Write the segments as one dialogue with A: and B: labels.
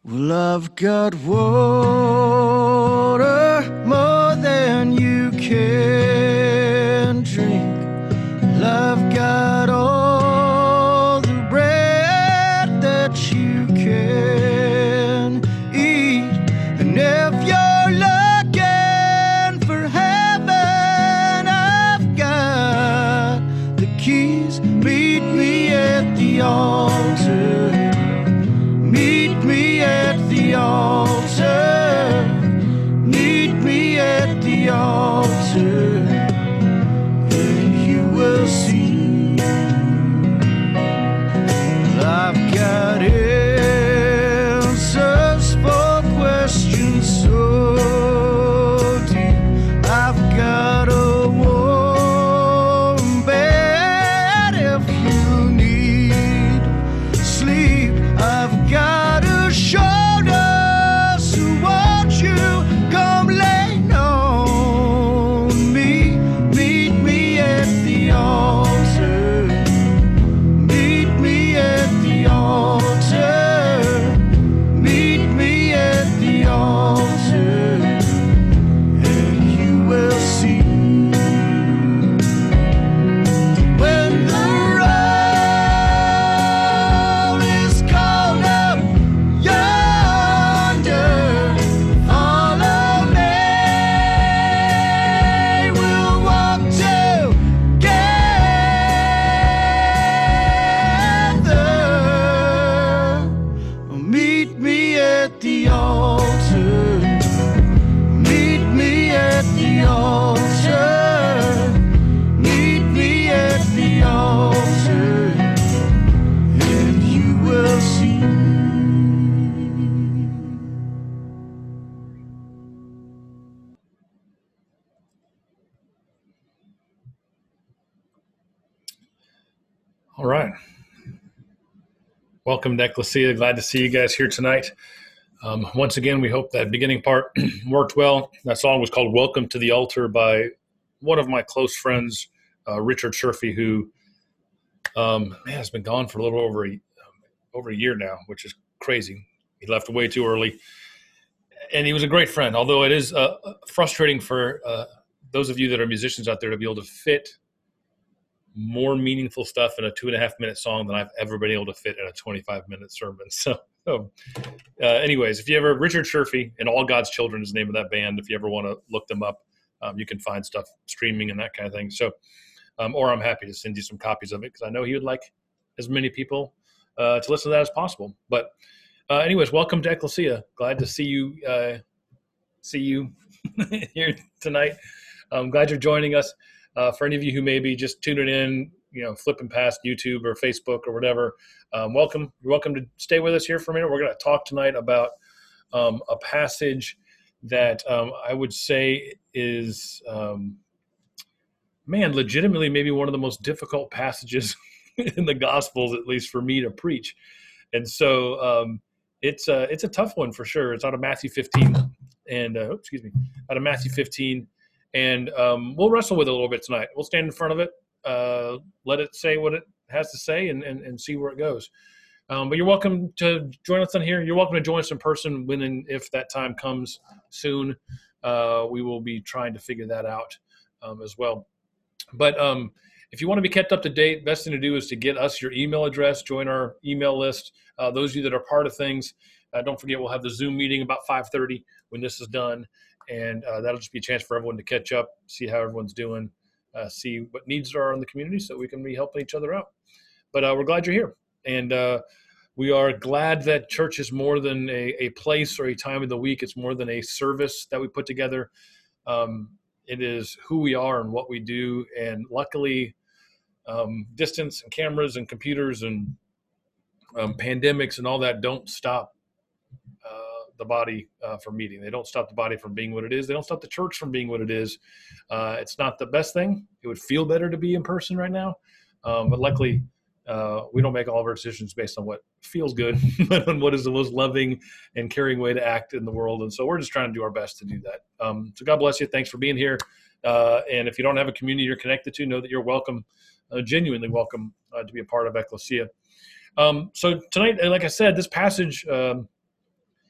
A: Well, I've got water more than you can drink. Well, I've got all the bread that you can eat. And if you're looking for heaven, I've got the keys. Meet me at the altar. Meet me at the altar. Meet me at the altar. And you will see. I've got answers for questions so deep. I've got a warm bed if you need sleep. I've got a shoulder, so won't you come lean on me? Meet me at the altar. Meet me at the altar. Meet me at the altar. And you will see. When the road is called up yonder, follow me. We'll walk together. Meet me at the altar. Meet me at the altar. Meet me at the altar. And you will see.
B: All right. Welcome to Ecclesia. Glad to see you guys here tonight. Once again, we hope that beginning part worked well. That song was called Welcome to the Altar by one of my close friends, Richard Sherfy, who has been gone for a little over a year now, which is crazy. He left way too early. And he was a great friend, although it is frustrating for those of you that are musicians out there to be able to fit more meaningful stuff in a 2.5-minute song than I've ever been able to fit in a 25-minute sermon. So anyways, if you ever, Richard Sherfy and All God's Children is the name of that band. If you ever want to look them up, you can find stuff streaming and that kind of thing. So, or I'm happy to send you some copies of it because I know he would like as many people to listen to that as possible. But anyways, welcome to Ecclesia. Glad to see you here tonight. I'm glad you're joining us. For any of you who may be just tuning in, flipping past YouTube or Facebook or whatever, welcome. You're welcome to stay with us here for a minute. We're going to talk tonight about a passage that I would say is, legitimately maybe one of the most difficult passages in the Gospels, at least for me to preach. And so it's a tough one for sure. It's out of Matthew 15, and out of Matthew 15. And we'll wrestle with it a little bit tonight. We'll stand in front of it, let it say what it has to say, and see where it goes. But you're welcome to join us on here. You're welcome to join us in person when and if that time comes soon. We will be trying to figure that out as well. But if you want to be kept up to date, best thing to do is to get us your email address, join our email list. Those of you that are part of things, don't forget we'll have the Zoom meeting about 5:30 when this is done. And that'll just be a chance for everyone to catch up, see how everyone's doing, see what needs there are in the community so we can be helping each other out. But we're glad you're here. And we are glad that church is more than a place or a time of the week. It's more than a service that we put together. It is who we are and what we do. And luckily, distance and cameras and computers and pandemics and all that don't stop the body from meeting. They don't stop the body from being what it is. They don't stop the church from being what it is. It's not the best thing. It would feel better to be in person right now. But luckily, we don't make all of our decisions based on what feels good, but on what is the most loving and caring way to act in the world. And so we're just trying to do our best to do that. So God bless you. Thanks for being here. And if you don't have a community you're connected to, know that you're welcome, genuinely welcome to be a part of Ecclesia. So tonight, like I said, this passage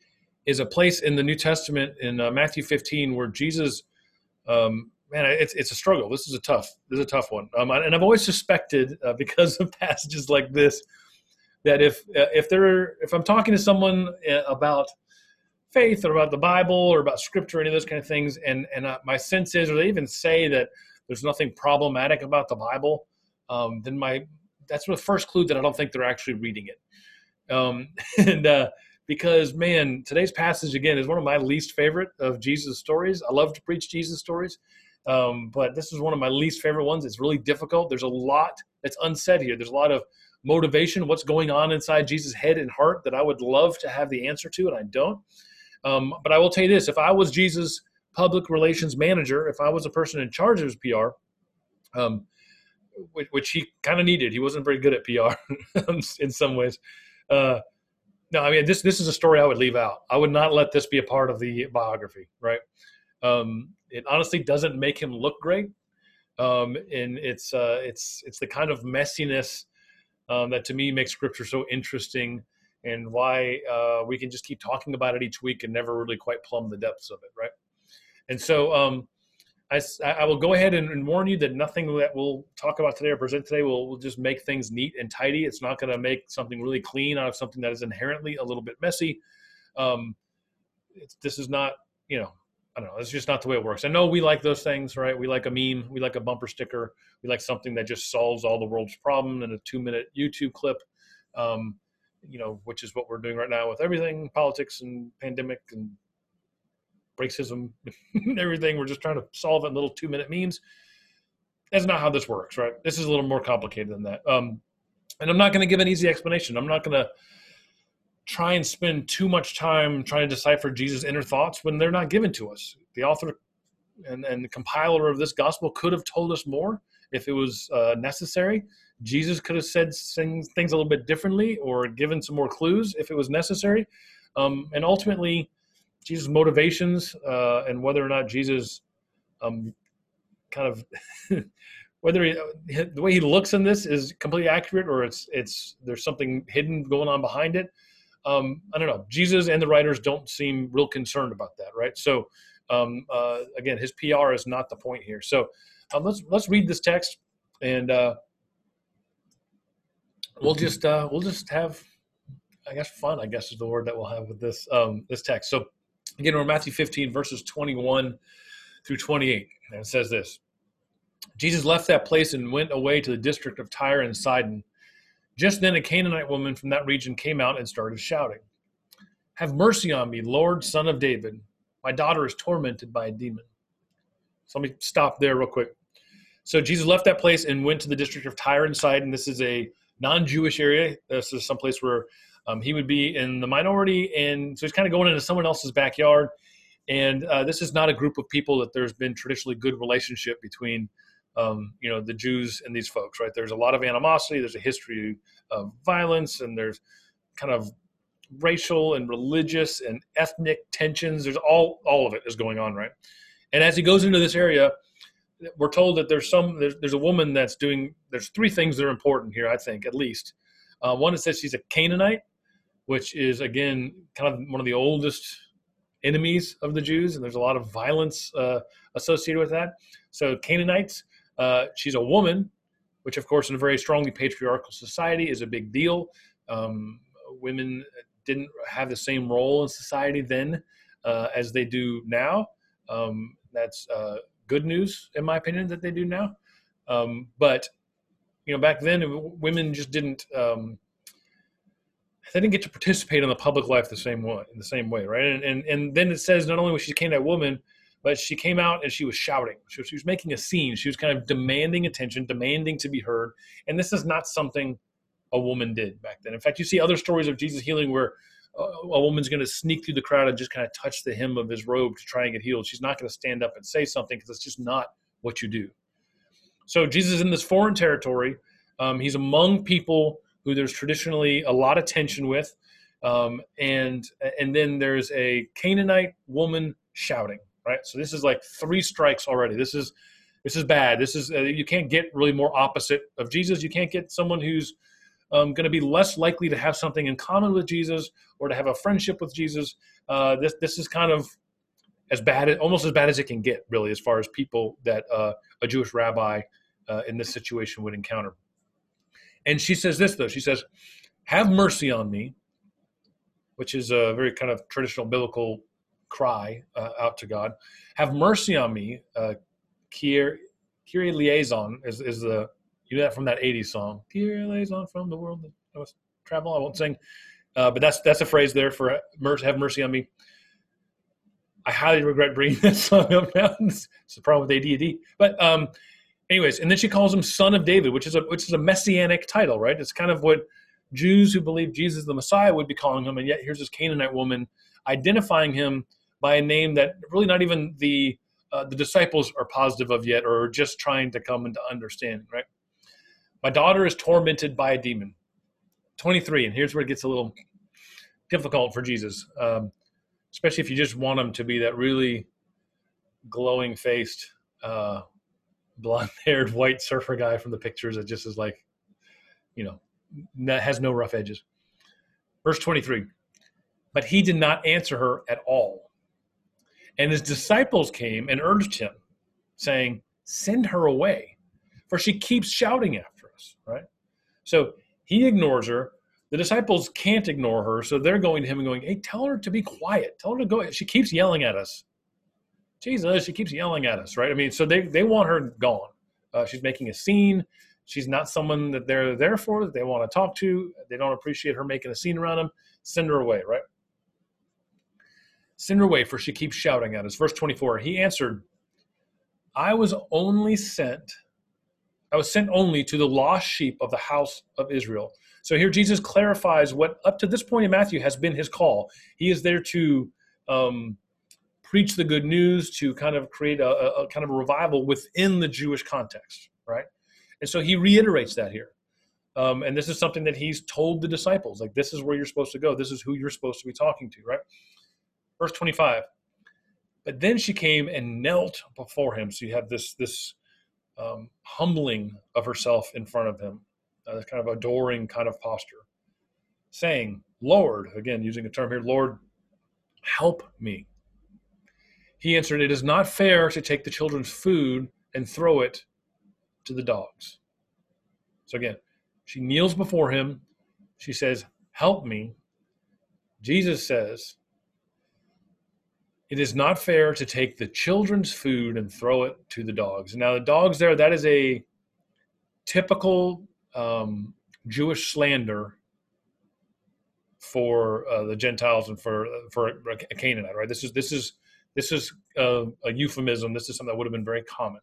B: is a place in the New Testament in Matthew 15 where Jesus, man, it's a struggle. This is a tough one. And I've always suspected because of passages like this that if I'm talking to someone about faith or about the Bible or about Scripture or any of those kind of things, and my sense is, or they even say that there's nothing problematic about the Bible, then that's the first clue that I don't think they're actually reading it. Because, man, today's passage, again, is one of my least favorite of Jesus' stories. I love to preach Jesus stories, but this is one of my least favorite ones. It's really difficult. There's a lot that's unsaid here. There's a lot of motivation, what's going on inside Jesus' head and heart that I would love to have the answer to, and I don't. But I will tell you this. If I was Jesus' public relations manager, if I was a person in charge of his PR, which he kind of needed. He wasn't very good at PR in some ways. No, I mean, this is a story I would leave out. I would not let this be a part of the biography, right? It honestly doesn't make him look great. And it's the kind of messiness that to me makes Scripture so interesting, and why we can just keep talking about it each week and never really quite plumb the depths of it, right? And so I will go ahead and warn you that nothing that we'll talk about today or present today will just make things neat and tidy. It's not going to make something really clean out of something that is inherently a little bit messy. This is not, I don't know. It's just not the way it works. I know we like those things, right? We like a meme. We like a bumper sticker. We like something that just solves all the world's problem in a 2-minute YouTube clip, which is what we're doing right now with everything, politics and pandemic and racism and everything. We're just trying to solve it in little 2-minute memes. That's not how this works, right? This is a little more complicated than that. And I'm not going to give an easy explanation. I'm not going to try and spend too much time trying to decipher Jesus' inner thoughts when they're not given to us. The author and the compiler of this gospel could have told us more if it was necessary. Jesus could have said things a little bit differently or given some more clues if it was necessary. And ultimately, Jesus' motivations and whether or not Jesus whether the way he looks in this is completely accurate or there's something hidden going on behind it. I don't know. Jesus and the writers don't seem real concerned about that, right? So again, his PR is not the point here. So let's read this text, and we'll just have, I guess, fun, I guess is the word that we'll have with this text. So again, we're Matthew 15, verses 21 through 28. And it says this: Jesus left that place and went away to the district of Tyre and Sidon. Just then a Canaanite woman from that region came out and started shouting, "Have mercy on me, Lord, Son of David. My daughter is tormented by a demon." So let me stop there real quick. So Jesus left that place and went to the district of Tyre and Sidon. This is a non-Jewish area. This is some place where he would be in the minority, and so he's kind of going into someone else's backyard. And this is not a group of people that there's been traditionally good relationship between, the Jews and these folks, right? There's a lot of animosity. There's a history of violence, and there's kind of racial and religious and ethnic tensions. There's all of it is going on, right? And as he goes into this area, we're told that there's a woman that's doing. There's 3 things that are important here, I think, at least. One is that she's a Canaanite, which is, again, kind of one of the oldest enemies of the Jews, and there's a lot of violence associated with that. So Canaanites, she's a woman, which, of course, in a very strongly patriarchal society is a big deal. Women didn't have the same role in society then as they do now. That's good news, in my opinion, that they do now. But back then, women just didn't. They didn't get to participate in the public life in the same way, right? And then it says not only was she a Canaanite woman, but she came out and she was shouting. She was making a scene. She was kind of demanding attention, demanding to be heard. And this is not something a woman did back then. In fact, you see other stories of Jesus healing where a woman's going to sneak through the crowd and just kind of touch the hem of his robe to try and get healed. She's not going to stand up and say something because it's just not what you do. So Jesus is in this foreign territory. He's among people who there's traditionally a lot of tension with. And then there's a Canaanite woman shouting, right? So this is like 3 strikes already. This is bad. This is you can't get really more opposite of Jesus. You can't get someone who's going to be less likely to have something in common with Jesus or to have a friendship with Jesus. This is kind of almost as bad as it can get, really, as far as people that a Jewish rabbi in this situation would encounter. And she says this, though. She says, "Have mercy on me," which is a very kind of traditional biblical cry out to God. "Have mercy on me." Kyrie eleison is the, you know that from that 80s song. Kyrie eleison from the world that I must travel. I won't sing. But that's a phrase there for have mercy on me. I highly regret bringing that song up now. It's the problem with AD&D. But anyways, and then she calls him Son of David, which is a messianic title, right? It's kind of what Jews who believe Jesus is the Messiah would be calling him, and yet here's this Canaanite woman identifying him by a name that really not even the disciples are positive of yet, or are just trying to come into understanding, right? "My daughter is tormented by a demon." 23, and here's where it gets a little difficult for Jesus, especially if you just want him to be that really glowing-faced, blonde-haired, white surfer guy from the pictures that just is like, that has no rough edges. Verse 23, "But he did not answer her at all. And his disciples came and urged him, saying, 'Send her away, for she keeps shouting after us,'" right? So he ignores her. The disciples can't ignore her, so they're going to him and going, "Hey, tell her to be quiet. Tell her to go. She keeps yelling at us. Jesus, she keeps yelling at us," right? I mean, so they want her gone. She's making a scene. She's not someone that they're there for, that they want to talk to. They don't appreciate her making a scene around them. Send her away, right? "Send her away, for she keeps shouting at us." Verse 24, he answered, I was sent only to the lost sheep of the house of Israel." So here Jesus clarifies what up to this point in Matthew has been his call. He is there to preach the good news, to kind of create a kind of a revival within the Jewish context, right? And so he reiterates that here. And this is something that he's told the disciples, like, this is where you're supposed to go. This is who you're supposed to be talking to, right? Verse 25, "But then she came and knelt before him." So you have this humbling of herself in front of him, this kind of adoring kind of posture, saying, "Lord," again, using a term here, "Lord, help me." He answered, "It is not fair to take the children's food and throw it to the dogs." So again, she kneels before him. She says, "Help me." Jesus says, "It is not fair to take the children's food and throw it to the dogs." Now, the dogs there, that is a typical Jewish slander for the Gentiles and for a Canaanite, right? This is a euphemism. This is something that would have been very common.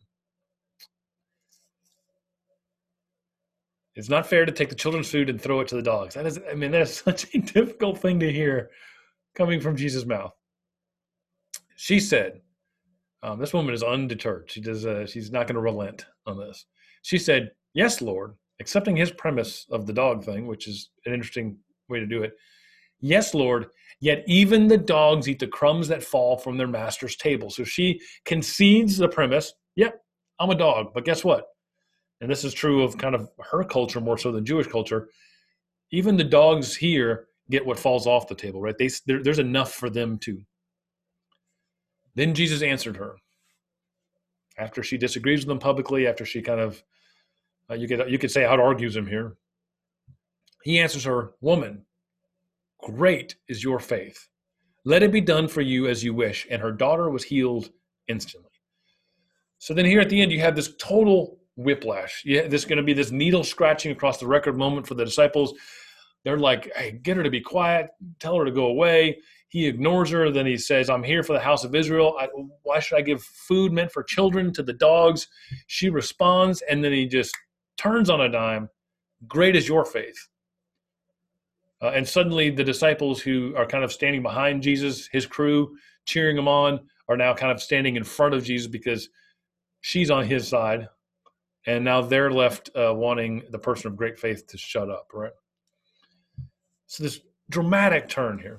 B: "It's not fair to take the children's food and throw it to the dogs." That is such a difficult thing to hear coming from Jesus' mouth. She said, this woman is undeterred. She's not going to relent on this. She said, "Yes, Lord," accepting his premise of the dog thing, which is an interesting way to do it. "Yes, Lord, yet even the dogs eat the crumbs that fall from their master's table." So she concedes the premise. Yep, I'm a dog, but guess what? And this is true of kind of her culture more so than Jewish culture. Even the dogs here get what falls off the table, right? There's enough for them too. Then Jesus answered her. After she disagrees with him publicly, after she kind of, you could say out argues him here. He answers her, "Woman, great is your faith. Let it be done for you as you wish." And her daughter was healed instantly. So then here at the end, you have this total whiplash. There's going to be this needle scratching across the record moment for the disciples. They're like, "Hey, get her to be quiet. Tell her to go away." He ignores her. Then he says, "I'm here for the house of Israel. Why should I give food meant for children to the dogs?" She responds, and then he just turns on a dime. "Great is your faith." And suddenly the disciples who are kind of standing behind Jesus, his crew, cheering him on, are now kind of standing in front of Jesus because she's on his side. And now they're left wanting the person of great faith to shut up, right? So this dramatic turn here.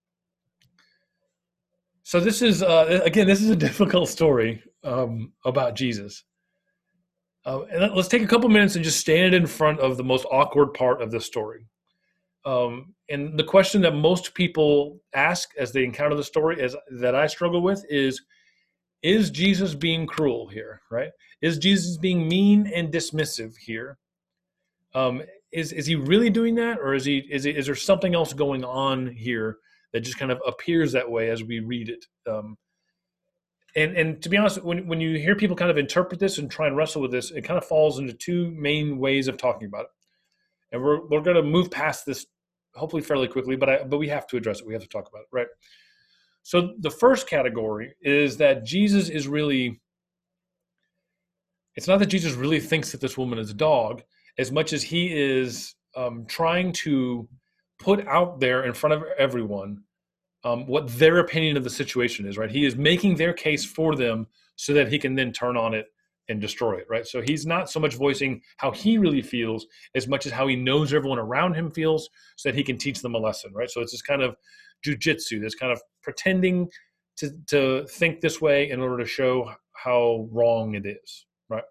B: So this is, again, this is a difficult story about Jesus. And let's take a couple minutes and just stand in front of the most awkward part of this story. And the question that most people ask as they encounter the story, that I struggle with, is Jesus being cruel here, right? Is Jesus being mean and dismissive here? Is he really doing that, or is there something else going on here that just kind of appears that way as we read it? And to be honest, when you hear people kind of interpret this and try and wrestle with this, it kind of falls into two main ways of talking about it. And we're going to move past this hopefully fairly quickly, but we have to address it. We have to talk about it, right? So the first category is that Jesus is really, it's not that Jesus really thinks that this woman is a dog, as much as he is trying to put out there in front of everyone what their opinion of the situation is, right? He is making their case for them so that he can then turn on it and destroy it, right? So he's not so much voicing how he really feels as much as how he knows everyone around him feels so that he can teach them a lesson, right? So it's this kind of jujitsu, this kind of pretending to think this way in order to show how wrong it is, right?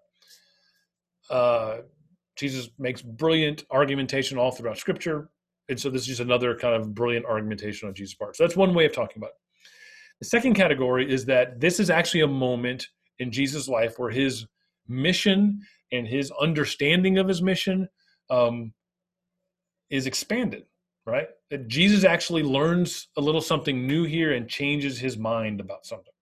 B: Jesus makes brilliant argumentation all throughout Scripture. And so this is just another kind of brilliant argumentation on Jesus' part. So that's one way of talking about it. The second category is that this is actually a moment in Jesus' life where his mission and his understanding of his mission is expanded, right? That Jesus actually learns a little something new here and changes his mind about something.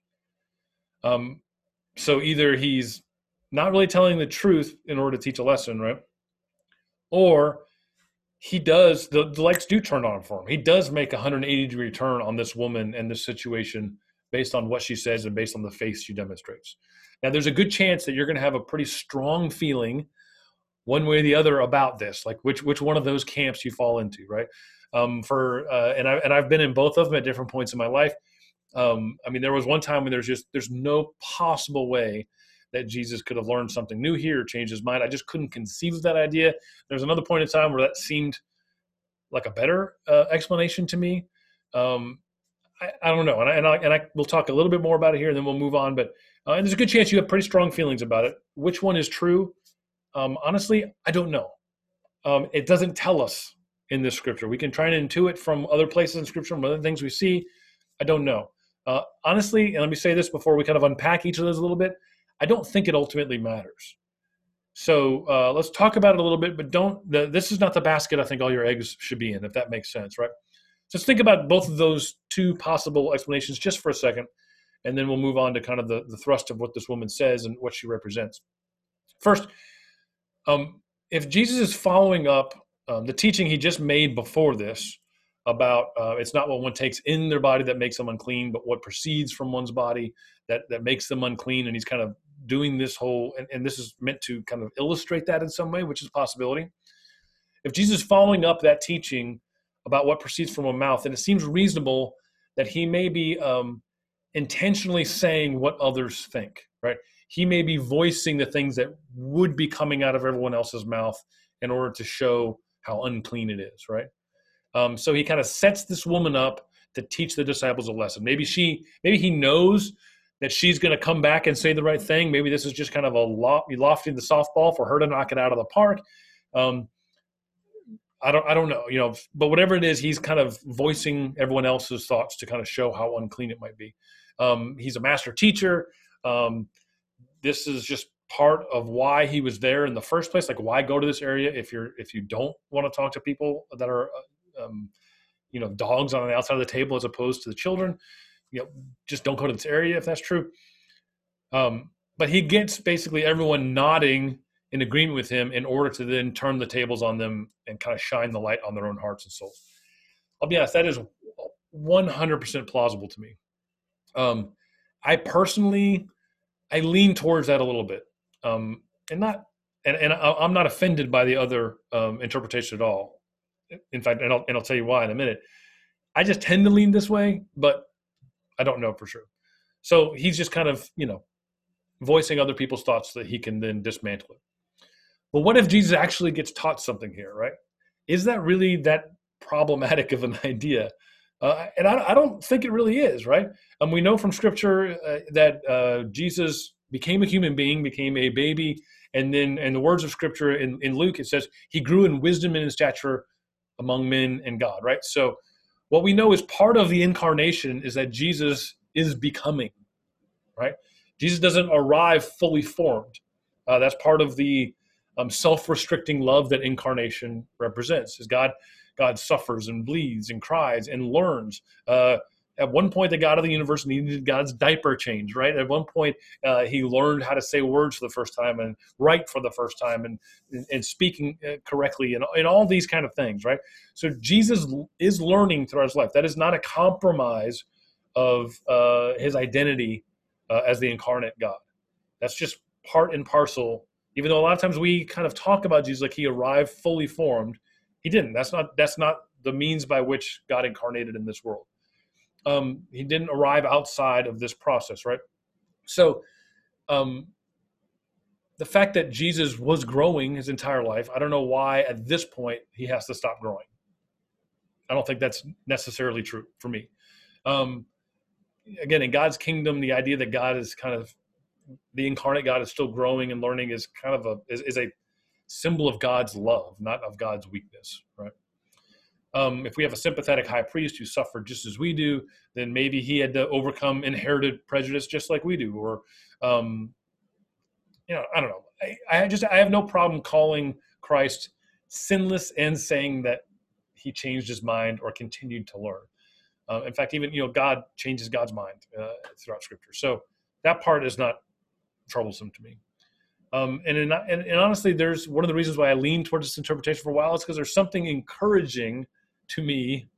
B: So either he's not really telling the truth in order to teach a lesson, right? Or he does, the lights do turn on for him. He does make a 180-degree turn on this woman and this situation based on what she says and based on the faith she demonstrates. Now, there's a good chance that you're going to have a pretty strong feeling one way or the other about this, like which one of those camps you fall into, right? And I've been in both of them at different points in my life. I mean, there was one time when there's no possible way that Jesus could have learned something new here or changed his mind. I just couldn't conceive of that idea. There's another point in time where that seemed like a better explanation to me. I don't know, and I will talk a little bit more about it here, and then we'll move on. But and there's a good chance you have pretty strong feelings about it. Which one is true? Honestly, I don't know. It doesn't tell us in this Scripture. We can try and intuit from other places in Scripture, from other things we see. I don't know. Honestly, and let me say this before we kind of unpack each of those a little bit, I don't think it ultimately matters. So let's talk about it a little bit, but this is not the basket I think all your eggs should be in, if that makes sense, right? So let's think about both of those two possible explanations just for a second, and then we'll move on to kind of the thrust of what this woman says and what she represents. First, if Jesus is following up the teaching he just made before this about it's not what one takes in their body that makes them unclean, but what proceeds from one's body that makes them unclean, and he's kind of doing this whole, and this is meant to kind of illustrate that in some way, which is a possibility. If Jesus is following up that teaching about what proceeds from a mouth, then it seems reasonable that he may be intentionally saying what others think, right? He may be voicing the things that would be coming out of everyone else's mouth in order to show how unclean it is, right? So he kind of sets this woman up to teach the disciples a lesson. Maybe he knows that she's going to come back and say the right thing. Maybe this is just kind of lofting the softball for her to knock it out of the park. I don't know, but whatever it is, he's kind of voicing everyone else's thoughts to kind of show how unclean it might be. He's a master teacher. This is just part of why he was there in the first place. Like, why go to this area if you don't want to talk to people that are, dogs on the outside of the table as opposed to the children? Just don't go to this area if that's true. But he gets basically everyone nodding in agreement with him in order to then turn the tables on them and kind of shine the light on their own hearts and souls. I'll be honest, that is 100% plausible to me. I lean towards that a little bit, and I'm not offended by the other interpretation at all. In fact, and I'll tell you why in a minute. I just tend to lean this way, but I don't know for sure. So he's just kind of, voicing other people's thoughts so that he can then dismantle it. But what if Jesus actually gets taught something here, right? Is that really that problematic of an idea? And I don't think it really is, right? We know from Scripture that Jesus became a human being, became a baby And then in the words of Scripture in Luke, it says he grew in wisdom and in stature among men and God, right? So what we know is part of the incarnation is that Jesus is becoming, right? Jesus doesn't arrive fully formed. That's part of the self-restricting love that incarnation represents. Is God suffers and bleeds and cries and learns. At one point, the God of the universe needed God's diaper change, right? At one point, he learned how to say words for the first time and write for the first time and speaking correctly and all these kind of things, right? So Jesus is learning throughout his life. That is not a compromise of his identity as the incarnate God. That's just part and parcel. Even though a lot of times we kind of talk about Jesus like he arrived fully formed, he didn't. That's not the means by which God incarnated in this world. He didn't arrive outside of this process, right? So the fact that Jesus was growing his entire life, I don't know why at this point he has to stop growing. I don't think that's necessarily true for me. Again, in God's kingdom, the idea that God is kind of, the incarnate God is still growing and learning is kind of is a symbol of God's love, not of God's weakness, right? If we have a sympathetic high priest who suffered just as we do, then maybe he had to overcome inherited prejudice just like we do. Or, I don't know. I have no problem calling Christ sinless and saying that he changed his mind or continued to learn. In fact, even, God changes God's mind throughout Scripture. So that part is not troublesome to me. And honestly, there's one of the reasons why I lean towards this interpretation for a while is because there's something encouraging to me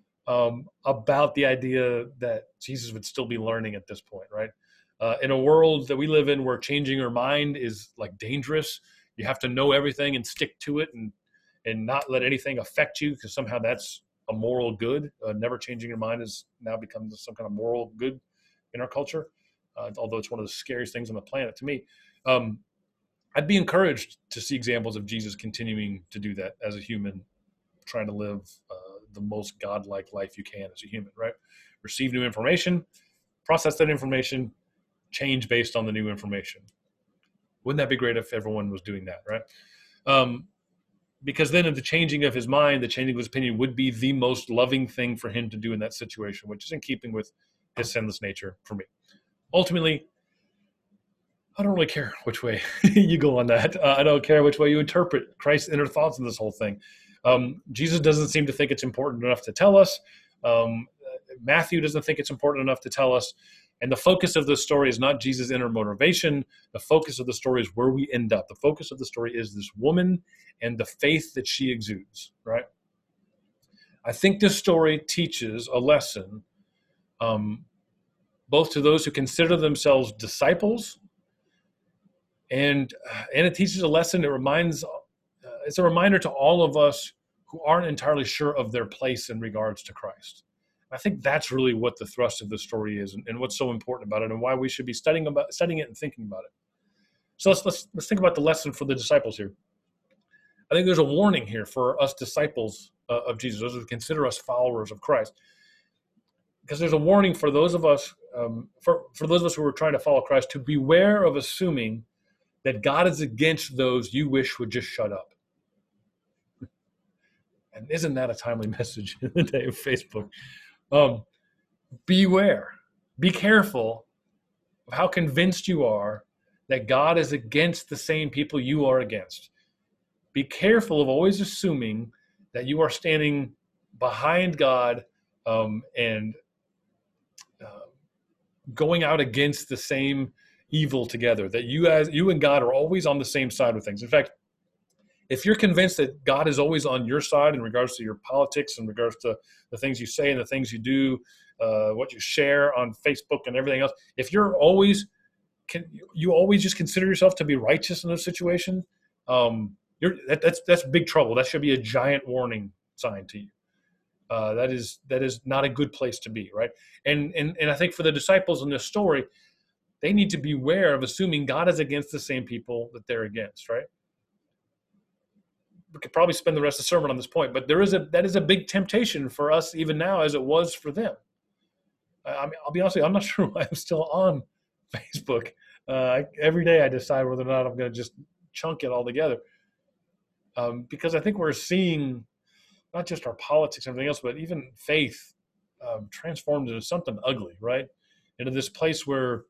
B: about the idea that Jesus would still be learning at this point, right? In a world that we live in where changing your mind is like dangerous, you have to know everything and stick to it and not let anything affect you because somehow that's a moral good. Never changing your mind has now become some kind of moral good in our culture, although it's one of the scariest things on the planet to me. I'd be encouraged to see examples of Jesus continuing to do that as a human, trying to live the most godlike life you can as a human, right? Receive new information, process that information, change based on the new information. Wouldn't that be great if everyone was doing that, right? Because then the changing of his mind, the changing of his opinion would be the most loving thing for him to do in that situation, which is in keeping with his sinless nature for me. Ultimately, I don't really care which way you go on that. I don't care which way you interpret Christ's inner thoughts in this whole thing. Jesus doesn't seem to think it's important enough to tell us. Matthew doesn't think it's important enough to tell us. And the focus of the story is not Jesus' inner motivation. The focus of the story is where we end up. The focus of the story is this woman and the faith that she exudes, right? I think this story teaches a lesson both to those who consider themselves disciples, and it teaches a lesson. It's a reminder to all of us who aren't entirely sure of their place in regards to Christ. I think that's really what the thrust of the story is, and what's so important about it, and why we should be studying it and thinking about it. So let's think about the lesson for the disciples here. I think there's a warning here for us disciples of Jesus, those who consider us followers of Christ, because there's a warning for those of us, for those of us who are trying to follow Christ, to beware of assuming that God is against those you wish would just shut up. And isn't that a timely message in the day of Facebook? Beware, be careful of how convinced you are that God is against the same people you are against. Be careful of always assuming that you are standing behind God and going out against the same evil together, that you and God are always on the same side of things. In fact, if you're convinced that God is always on your side in regards to your politics, in regards to the things you say and the things you do, what you share on Facebook and everything else, if you always just consider yourself to be righteous in those situations, that's big trouble. That should be a giant warning sign to you. That is not a good place to be, right? And I think for the disciples in this story, they need to beware of assuming God is against the same people that they're against, right? We could probably spend the rest of the sermon on this point, but that is a big temptation for us even now, as it was for them. I mean, I'll be honest with you, I'm not sure why I'm still on Facebook. Every day I decide whether or not I'm going to just chunk it all together. Because I think we're seeing not just our politics and everything else, but even faith transformed into something ugly, right? Into this place where,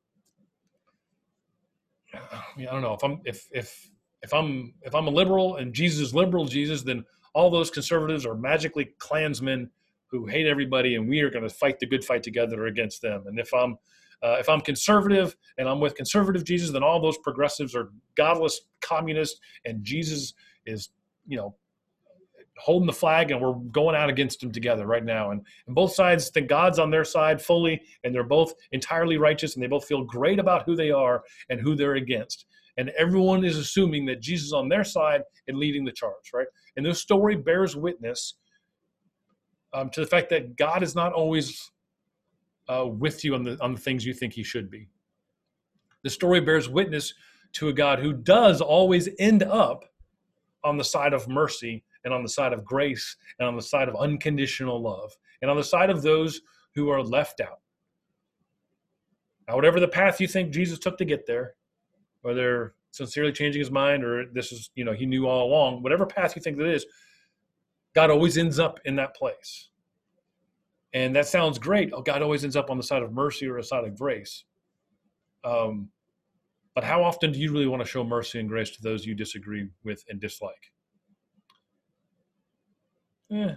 B: I don't know, if I'm a liberal and Jesus is liberal Jesus, then all those conservatives are magically Klansmen who hate everybody, and we are going to fight the good fight together against them. And if I'm conservative and I'm with conservative Jesus, then all those progressives are godless communists, and Jesus is, holding the flag, and we're going out against him together right now. And both sides think God's on their side fully, and they're both entirely righteous, and they both feel great about who they are and who they're against. And everyone is assuming that Jesus is on their side and leading the charge, right? And this story bears witness to the fact that God is not always with you on the things you think he should be. The story bears witness to a God who does always end up on the side of mercy, and on the side of grace, and on the side of unconditional love, and on the side of those who are left out. Now, whatever the path you think Jesus took to get there, whether sincerely changing his mind or this is, he knew all along, whatever path you think that is, God always ends up in that place. And that sounds great. Oh, God always ends up on the side of mercy or a side of grace. But how often do you really want to show mercy and grace to those you disagree with and dislike? If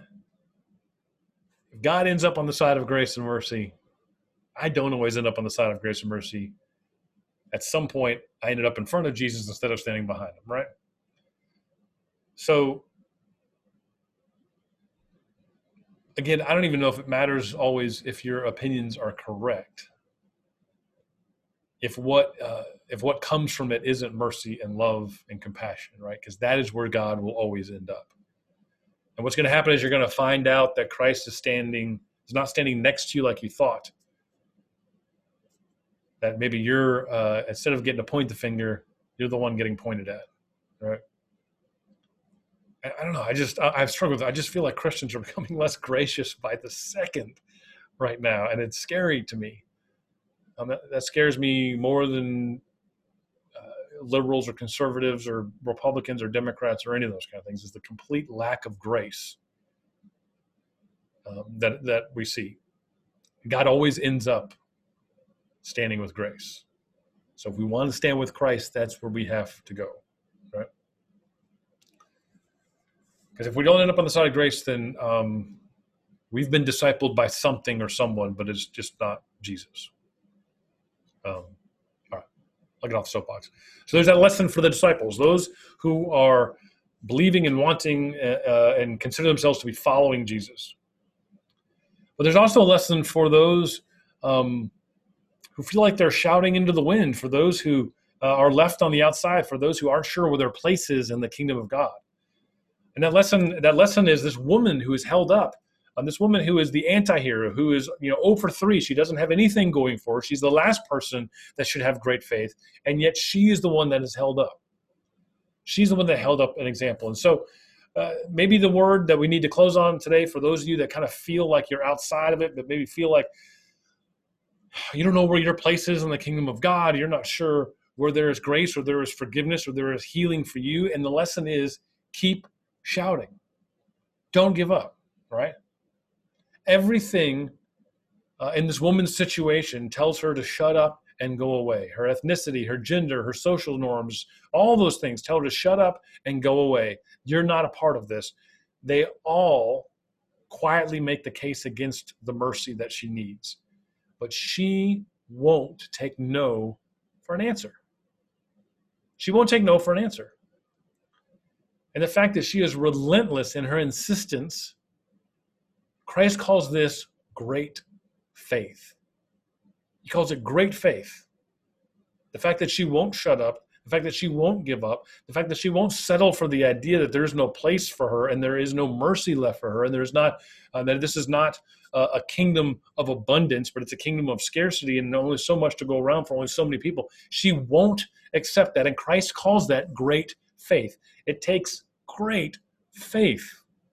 B: God ends up on the side of grace and mercy, I don't always end up on the side of grace and mercy. At some point, I ended up in front of Jesus instead of standing behind him, right? So, again, I don't even know if it matters always if your opinions are correct. If what comes from it isn't mercy and love and compassion, right? Because that is where God will always end up. And what's going to happen is you're going to find out that Christ is not standing next to you like you thought. That maybe you're, instead of getting to point the finger, you're the one getting pointed at, right? I don't know. I've struggled with it. I just feel like Christians are becoming less gracious by the second right now. And it's scary to me. That scares me more than liberals or conservatives or Republicans or Democrats or any of those kind of things, is the complete lack of grace that we see. God always ends up standing with grace. So if we want to stand with Christ, that's where we have to go, right? Because if we don't end up on the side of grace, then we've been discipled by something or someone, but it's just not Jesus. All right, I'll get off the soapbox. So there's that lesson for the disciples, those who are believing and wanting and consider themselves to be following Jesus. But there's also a lesson for those who feel like they're shouting into the wind, for those who are left on the outside, for those who aren't sure where their place is in the kingdom of God. And that lesson is this woman who is held up, this woman who is the anti-hero, who is 0 for 3. She doesn't have anything going for her. She's the last person that should have great faith, and yet she is the one that is held up. She's the one that held up an example. And so maybe the word that we need to close on today, for those of you that kind of feel like you're outside of it, but maybe feel like you don't know where your place is in the kingdom of God, you're not sure where there is grace or there is forgiveness or there is healing for you. And the lesson is, keep shouting. Don't give up, right? Everything in this woman's situation tells her to shut up and go away. Her ethnicity, her gender, her social norms, all those things tell her to shut up and go away. You're not a part of this. They all quietly make the case against the mercy that she needs. But she won't take no for an answer. She won't take no for an answer. And the fact that she is relentless in her insistence, Christ calls this great faith. He calls it great faith. The fact that she won't shut up, the fact that she won't give up, the fact that she won't settle for the idea that there's no place for her and there is no mercy left for her, and there's not that this is not a kingdom of abundance, but it's a kingdom of scarcity and only so much to go around for only so many people. She won't accept that, and Christ calls that great faith. It takes great faith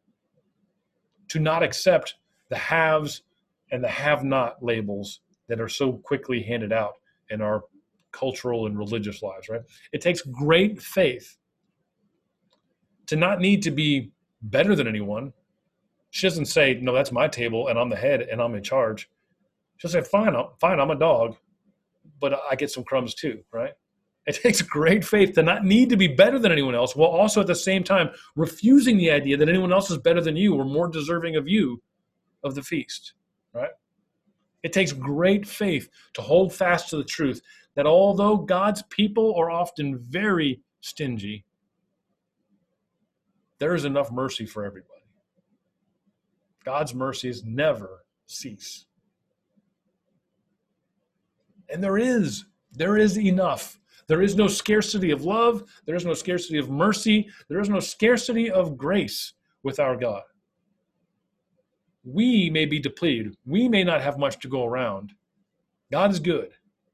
B: to not accept the haves and the have-not labels that are so quickly handed out in our cultural and religious lives, right? It takes great faith to not need to be better than anyone. She doesn't say, no, that's my table and I'm the head and I'm in charge. She'll say, fine, I'm a dog, but I get some crumbs too, right? It takes great faith to not need to be better than anyone else, while also at the same time refusing the idea that anyone else is better than you or more deserving of you of the feast, right? It takes great faith to hold fast to the truth that although God's people are often very stingy, there is enough mercy for everybody. God's mercies never cease. And there is enough. There is no scarcity of love. There is no scarcity of mercy. There is no scarcity of grace with our God. We may be depleted. We may not have much to go around. God is good.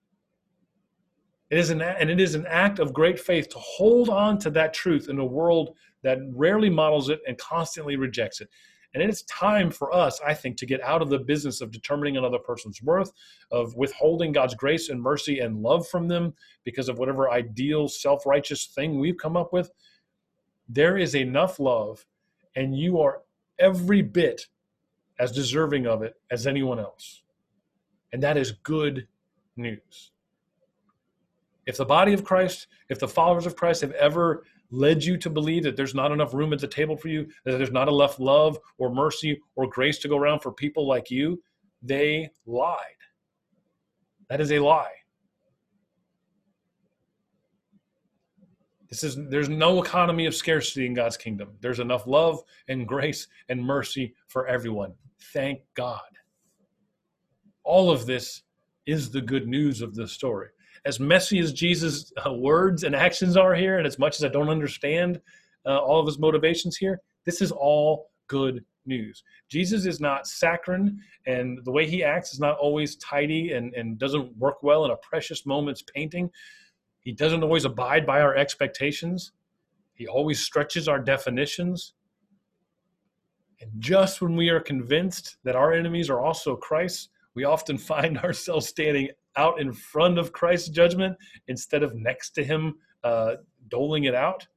B: It is an act of great faith to hold on to that truth in a world that rarely models it and constantly rejects it. And it is time for us, I think, to get out of the business of determining another person's worth, of withholding God's grace and mercy and love from them because of whatever ideal, self-righteous thing we've come up with. There is enough love, and you are every bit as deserving of it as anyone else. And that is good news. If the body of Christ, if the followers of Christ have ever led you to believe that there's not enough room at the table for you, that there's not enough love or mercy or grace to go around for people like you, they lied. That is a lie. There's no economy of scarcity in God's kingdom. There's enough love and grace and mercy for everyone. Thank God. All of this is the good news of this story. As messy as Jesus' words and actions are here, and as much as I don't understand all of his motivations here, this is all good news. Jesus is not saccharine, and the way he acts is not always tidy and doesn't work well in a precious moment's painting. He doesn't always abide by our expectations. He always stretches our definitions. And just when we are convinced that our enemies are also Christ's, we often find ourselves standing out in front of Christ's judgment instead of next to him, doling it out.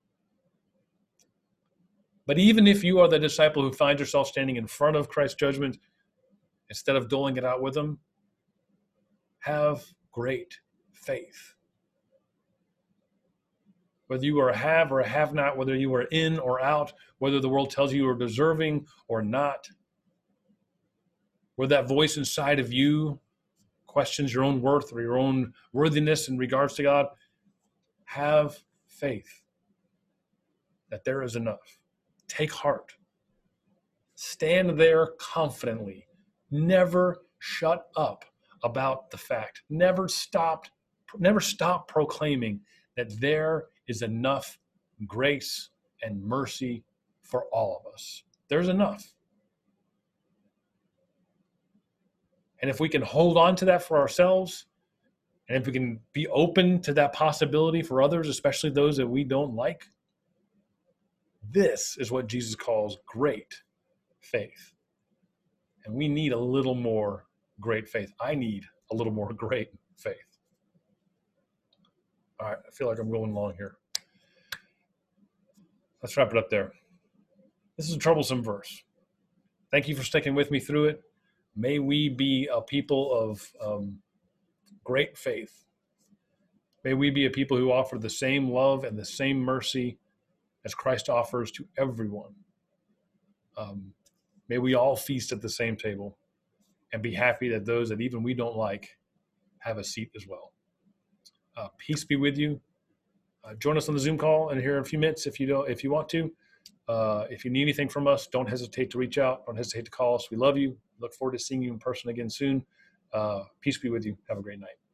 B: But even if you are the disciple who finds yourself standing in front of Christ's judgment instead of doling it out with him, have great faith. Whether you are a have or a have not, whether you are in or out, whether the world tells you are deserving or not, where that voice inside of you questions your own worth or your own worthiness in regards to God, have faith that there is enough. Take heart. Stand there confidently. Never shut up about the fact. Never stop proclaiming that there is enough grace and mercy for all of us. There's enough. And if we can hold on to that for ourselves, and if we can be open to that possibility for others, especially those that we don't like, this is what Jesus calls great faith. And we need a little more great faith. I need a little more great faith. All right, I feel like I'm going long here. Let's wrap it up there. This is a troublesome verse. Thank you for sticking with me through it. May we be a people of great faith. May we be a people who offer the same love and the same mercy as Christ offers to everyone. May we all feast at the same table and be happy that those that even we don't like have a seat as well. Peace be with you. Join us on the Zoom call in here in a few minutes if you want to. If you need anything from us, don't hesitate to reach out. Don't hesitate to call us. We love you. Look forward to seeing you in person again soon. Peace be with you. Have a great night.